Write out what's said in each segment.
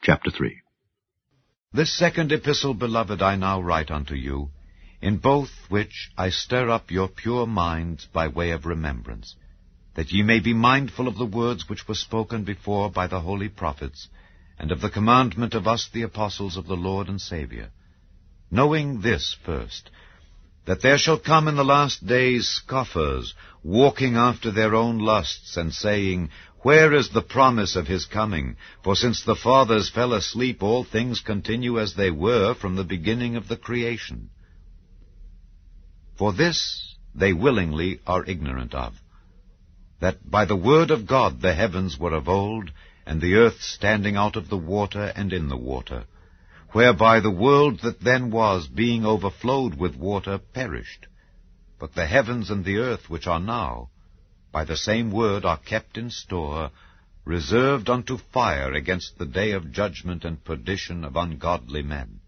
Chapter 3. This second epistle, beloved, I now write unto you, in both which I stir up your pure minds by way of remembrance, that ye may be mindful of the words which were spoken before by the holy prophets, and of the commandment of us the apostles of the Lord and Saviour, knowing this first, that there shall come in the last days scoffers, walking after their own lusts, and saying, Where is the promise of his coming? For since the fathers fell asleep, all things continue as they were from the beginning of the creation. For this they willingly are ignorant of, that by the word of God the heavens were of old, and the earth standing out of the water and in the water, whereby the world that then was, being overflowed with water, perished. But the heavens and the earth which are now, by the same word are kept in store, reserved unto fire against the day of judgment and perdition of ungodly men.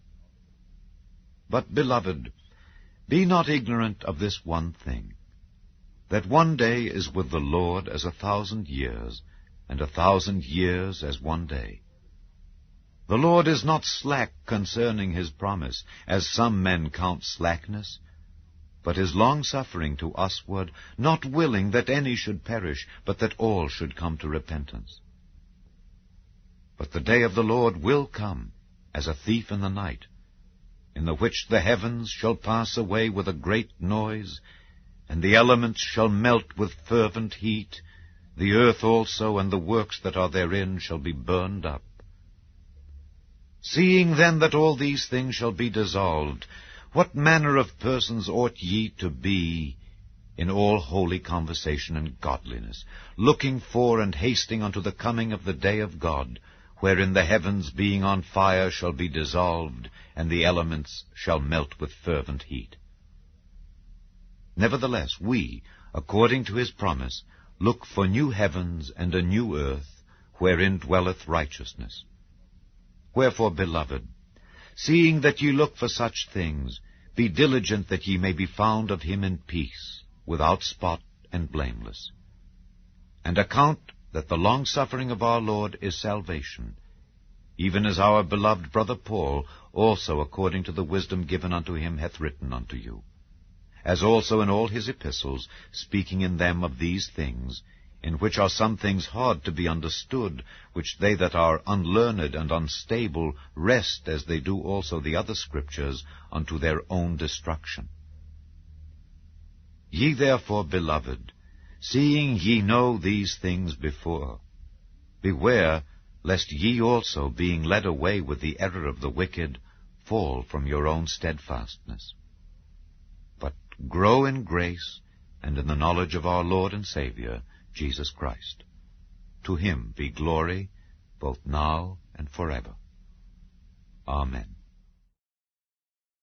But, beloved, be not ignorant of this one thing, that one day is with the Lord as 1,000 years, and 1,000 years as one day. The Lord is not slack concerning his promise, as some men count slackness, but is longsuffering to usward, not willing that any should perish, but that all should come to repentance. But the day of the Lord will come, as a thief in the night, in the which the heavens shall pass away with a great noise, and the elements shall melt with fervent heat, the earth also and the works that are therein shall be burned up. Seeing then that all these things shall be dissolved, what manner of persons ought ye to be in all holy conversation and godliness, looking for and hasting unto the coming of the day of God, wherein the heavens being on fire shall be dissolved, and the elements shall melt with fervent heat? Nevertheless, we, according to his promise, look for new heavens and a new earth, wherein dwelleth righteousness. Wherefore, beloved, seeing that ye look for such things, be diligent that ye may be found of him in peace, without spot and blameless. And account that the longsuffering of our Lord is salvation, even as our beloved brother Paul also according to the wisdom given unto him hath written unto you, as also in all his epistles, speaking in them of these things, in which are some things hard to be understood, which they that are unlearned and unstable wrest, as they do also the other scriptures, unto their own destruction. Ye therefore, beloved, seeing ye know these things before, beware lest ye also, being led away with the error of the wicked, fall from your own steadfastness. But grow in grace and in the knowledge of our Lord and Saviour, Jesus Christ. To him be glory, both now and forever. Amen.